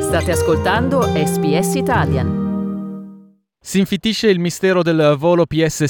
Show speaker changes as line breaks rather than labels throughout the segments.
State ascoltando SBS Italian.
Si infittisce il mistero del volo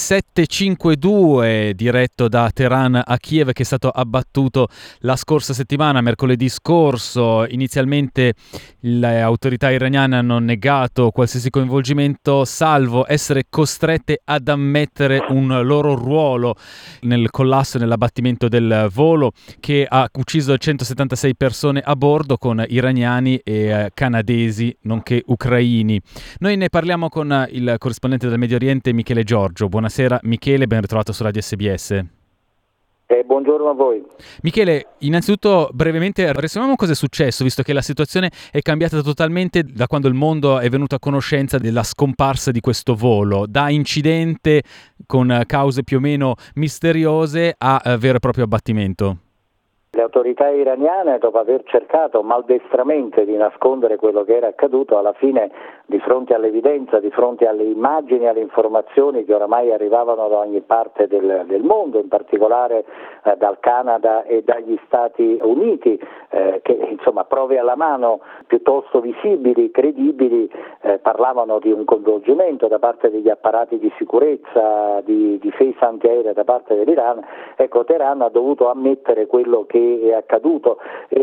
PS752 diretto da Teheran a Kiev, che è stato abbattuto la scorsa settimana, mercoledì scorso. Inizialmente le autorità iraniane hanno negato qualsiasi coinvolgimento, salvo essere costrette ad ammettere un loro ruolo nel collasso e nell'abbattimento del volo, che ha ucciso 176 persone a bordo, con iraniani e canadesi, nonché ucraini. Noi ne parliamo con il corrispondente del Medio Oriente Michele Giorgio. Buonasera Michele, ben ritrovato su Radio SBS.
Buongiorno a voi.
Michele, innanzitutto brevemente riassumiamo cosa è successo, visto che la situazione è cambiata totalmente da quando il mondo è venuto a conoscenza della scomparsa di questo volo, da incidente con cause più o meno misteriose a vero e proprio abbattimento.
Le autorità iraniane, dopo aver cercato maldestramente di nascondere quello che era accaduto, alla fine, di fronte all'evidenza, di fronte alle immagini e alle informazioni che oramai arrivavano da ogni parte del mondo, in particolare dal Canada e dagli Stati Uniti, che insomma prove alla mano piuttosto visibili, credibili, parlavano di un coinvolgimento da parte degli apparati di sicurezza, di difesa antiaerea da parte dell'Iran. Ecco, Teheran ha dovuto ammettere quello che è accaduto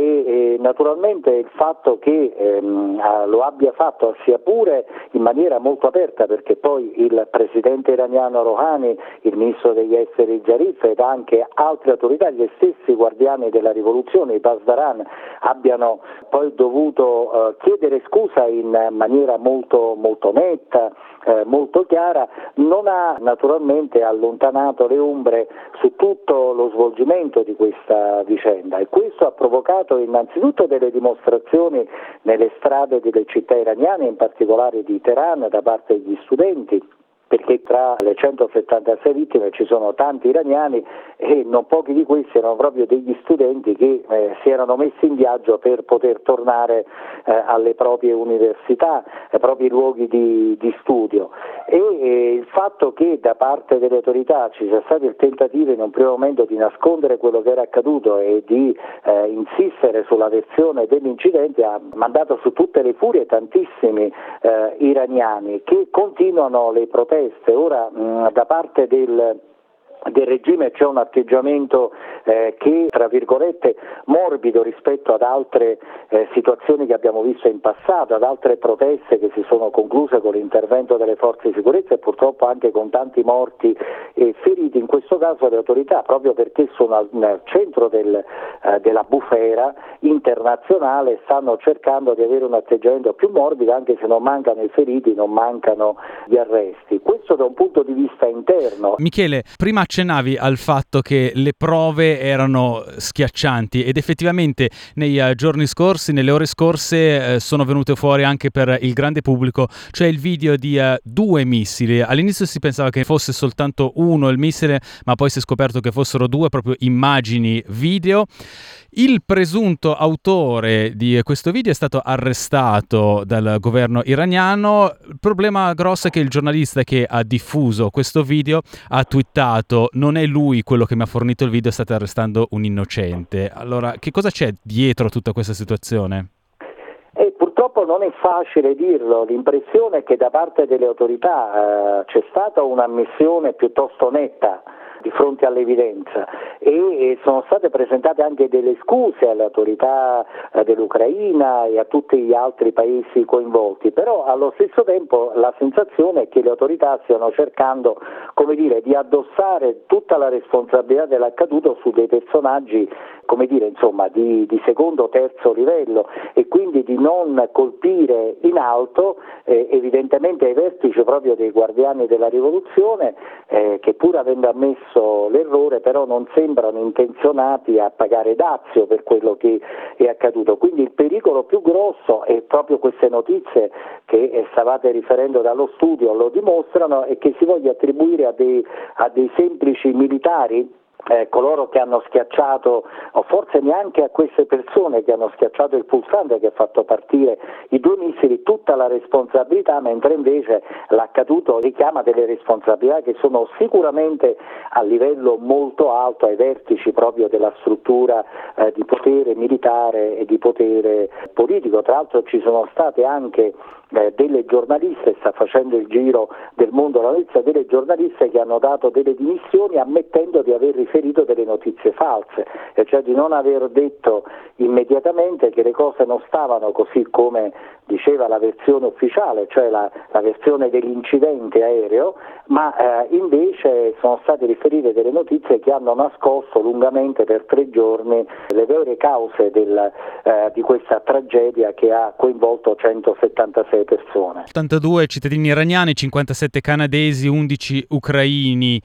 e naturalmente il fatto che lo abbia fatto sia pure in maniera molto aperta, perché poi il presidente iraniano Rouhani, il ministro degli esteri Zarif ed anche altre autorità, gli stessi guardiani della rivoluzione, i Pasdaran, abbiano poi dovuto chiedere scusa in maniera molto netta, molto chiara, non ha naturalmente allontanato le ombre su tutto lo svolgimento di questa vicenda, e questo ha provocato innanzitutto delle dimostrazioni nelle strade delle città iraniane, in particolare di Teheran, da parte degli studenti, perché tra le 176 vittime ci sono tanti iraniani e non pochi di questi erano proprio degli studenti che si erano messi in viaggio per poter tornare alle proprie università, ai propri luoghi di studio, e il fatto che da parte delle autorità ci sia stato il tentativo in un primo momento di nascondere quello che era accaduto e di insistere sulla versione dell'incidente ha mandato su tutte le furie tantissimi iraniani che continuano le proteste. Ora da parte del regime c'è un atteggiamento che, tra virgolette, morbido rispetto ad altre situazioni che abbiamo visto in passato, ad altre proteste che si sono concluse con l'intervento delle forze di sicurezza e purtroppo anche con tanti morti e feriti. In questo caso le autorità, proprio perché sono al centro della bufera internazionale, stanno cercando di avere un atteggiamento più morbido, anche se non mancano i feriti, non mancano gli arresti. Questo da un punto di vista interno.
Michele, prima accennavi al fatto che le prove erano schiaccianti ed effettivamente nei giorni scorsi, nelle ore scorse sono venute fuori anche per il grande pubblico, cioè il video di 2 missili. All'inizio si pensava che fosse soltanto uno il missile, ma poi si è scoperto che fossero 2 proprio immagini video. Il presunto autore di questo video è stato arrestato dal governo iraniano. Il problema grosso è che il giornalista che ha diffuso questo video ha twittato: non è lui quello che mi ha fornito il video, state arrestando un innocente. Allora, che cosa c'è dietro tutta questa situazione?
Purtroppo non è facile dirlo, l'impressione è che da parte delle autorità c'è stata un'ammissione piuttosto netta di fronte all'evidenza e sono state presentate anche delle scuse alle autorità dell'Ucraina e a tutti gli altri paesi coinvolti, però allo stesso tempo la sensazione è che le autorità stiano cercando, come dire, di addossare tutta la responsabilità dell'accaduto su dei personaggi, come dire, insomma, di secondo o terzo livello, e quindi di non colpire in alto evidentemente ai vertici proprio dei guardiani della rivoluzione, che pur avendo ammesso l'errore però non sembrano intenzionati a pagare dazio per quello che è accaduto. Quindi il pericolo più grosso, e proprio queste notizie che stavate riferendo dallo studio lo dimostrano, è che si voglia attribuire a dei semplici militari coloro che hanno schiacciato, o forse neanche a queste persone che hanno schiacciato il pulsante che ha fatto partire i 2 missili tutta la responsabilità, mentre invece l'accaduto richiama delle responsabilità che sono sicuramente a livello molto alto ai vertici proprio della struttura di potere militare e di potere politico. Tra l'altro ci sono state anche delle giornaliste, sta facendo il giro del mondo la notizia, delle giornaliste che hanno dato delle dimissioni ammettendo di aver riferito delle notizie false, e cioè di non aver detto immediatamente che le cose non stavano così come diceva la versione ufficiale, cioè la versione dell'incidente aereo, ma invece sono state riferite delle notizie che hanno nascosto lungamente per 3 giorni le vere cause di questa tragedia che ha coinvolto 176 persone.
82 cittadini iraniani, 57 canadesi, 11 ucraini,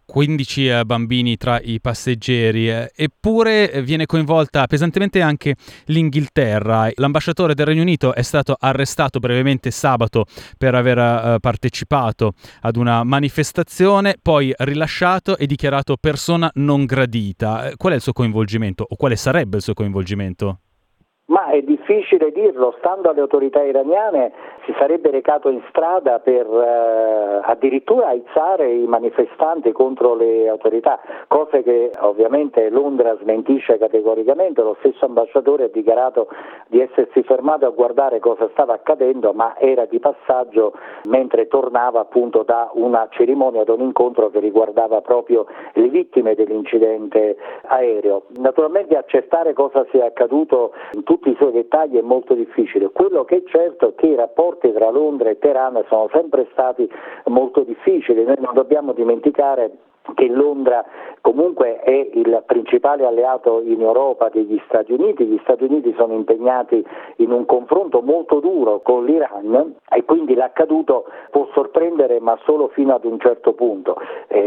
15 bambini tra i passeggeri, eppure viene coinvolta pesantemente anche l'Inghilterra. L'ambasciatore del Regno Unito è stato arrestato brevemente sabato per aver partecipato ad una manifestazione, poi rilasciato e dichiarato persona non gradita. Qual è il suo coinvolgimento, o quale sarebbe il suo coinvolgimento?
Ma è difficile dirlo, stando alle autorità iraniane si sarebbe recato in strada per addirittura aizzare i manifestanti contro le autorità, cose che ovviamente Londra smentisce categoricamente. Lo stesso ambasciatore ha dichiarato di essersi fermato a guardare cosa stava accadendo, ma era di passaggio mentre tornava appunto da una cerimonia, da un incontro che riguardava proprio le vittime dell'incidente aereo. Naturalmente accertare cosa sia accaduto in tutti i suoi dettagli è molto difficile. Quello che è certo è che i rapporti tra Londra e Teheran sono sempre stati molto difficili. Noi non dobbiamo dimenticare che Londra comunque è il principale alleato in Europa degli Stati Uniti. Gli Stati Uniti sono impegnati in un confronto molto duro con l'Iran e quindi l'accaduto può sorprendere, ma solo fino ad un certo punto.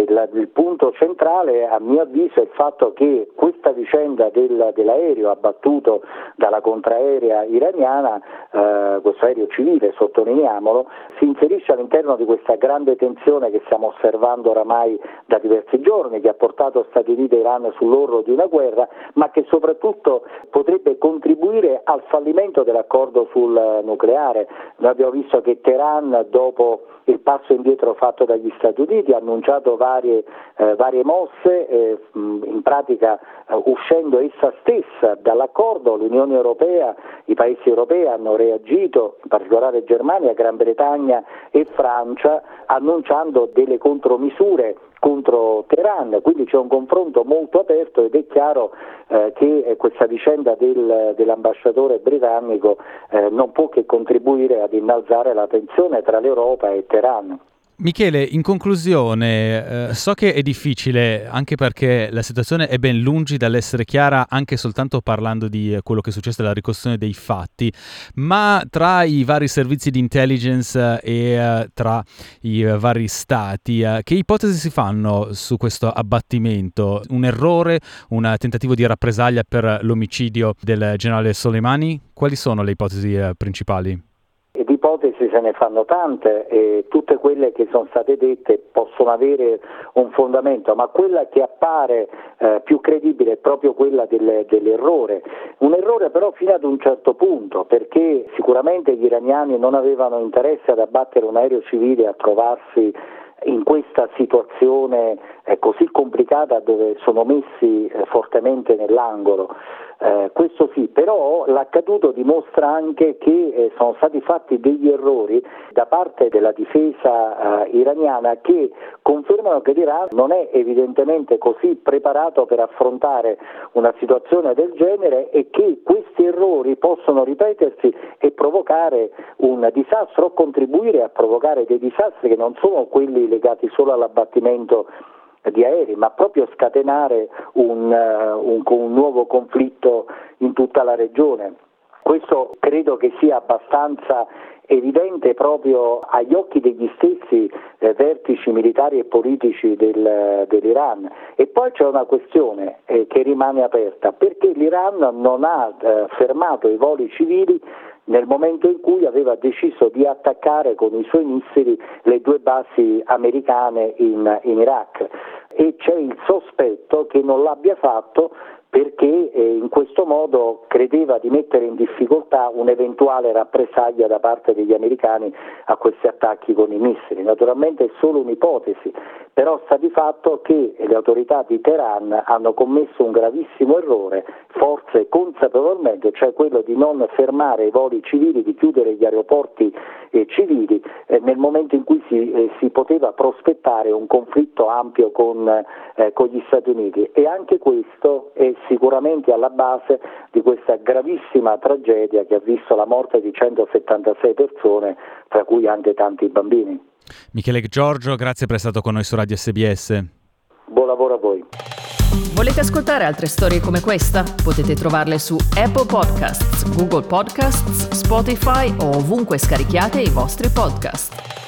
Il punto centrale, a mio avviso, è il fatto che questa vicenda dell'aereo abbattuto dalla contraerea iraniana, questo aereo civile, sottolineiamolo, si inserisce all'interno di questa grande tensione che stiamo osservando oramai da diversi giorni, che ha portato Stati Uniti e Iran sull'orlo di una guerra, ma che soprattutto potrebbe contribuire al fallimento dell'accordo sul nucleare. Noi abbiamo visto che Teheran, dopo il passo indietro fatto dagli Stati Uniti, ha annunciato varie mosse, in pratica uscendo essa stessa dall'accordo. L'Unione Europea, i paesi europei hanno reagito, in particolare Germania, Gran Bretagna e Francia, annunciando delle contromisure contro Teheran, quindi c'è un confronto molto aperto ed è chiaro che questa vicenda dell'ambasciatore britannico non può che contribuire ad innalzare la tensione tra l'Europa e Teheran.
Michele, in conclusione, so che è difficile anche perché la situazione è ben lungi dall'essere chiara anche soltanto parlando di quello che è successo alla ricostruzione dei fatti, ma tra i vari servizi di intelligence e tra i vari stati, che ipotesi si fanno su questo abbattimento? Un errore, un tentativo di rappresaglia per l'omicidio del generale Soleimani? Quali sono le ipotesi principali?
E di ipotesi se ne fanno tante e tutte quelle che sono state dette possono avere un fondamento, ma quella che appare più credibile è proprio quella dell'errore. Un errore però fino ad un certo punto, perché sicuramente gli iraniani non avevano interesse ad abbattere un aereo civile e a trovarsi in questa situazione così complicata dove sono messi fortemente nell'angolo. Questo sì, però l'accaduto dimostra anche che sono stati fatti degli errori da parte della difesa iraniana che confermano che l'Iran non è evidentemente così preparato per affrontare una situazione del genere e che questi errori possono ripetersi e provocare un disastro o contribuire a provocare dei disastri che non sono quelli legati solo all'abbattimento di aerei, ma proprio scatenare un nuovo conflitto in tutta la regione. Questo credo che sia abbastanza evidente proprio agli occhi degli stessi vertici militari e politici dell'Iran. E poi c'è una questione che rimane aperta, perché l'Iran non ha fermato i voli civili nel momento in cui aveva deciso di attaccare con i suoi missili le 2 basi americane in Iraq. e c'è il sospetto che non l'abbia fatto perché in questo modo credeva di mettere in difficoltà un'eventuale rappresaglia da parte degli americani a questi attacchi con i missili. Naturalmente è solo un'ipotesi, però sta di fatto che le autorità di Teheran hanno commesso un gravissimo errore, forse consapevolmente, cioè quello di non fermare i voli civili, di chiudere gli aeroporti civili nel momento in cui si poteva prospettare un conflitto ampio con gli Stati Uniti, e anche questo è sicuramente alla base di questa gravissima tragedia che ha visto la morte di 176 persone, tra cui anche tanti bambini.
Michele Giorgio, grazie per essere stato con noi su Radio SBS.
Buon lavoro a voi.
Volete ascoltare altre storie come questa? Potete trovarle su Apple Podcasts, Google Podcasts, Spotify o ovunque scarichiate i vostri podcast.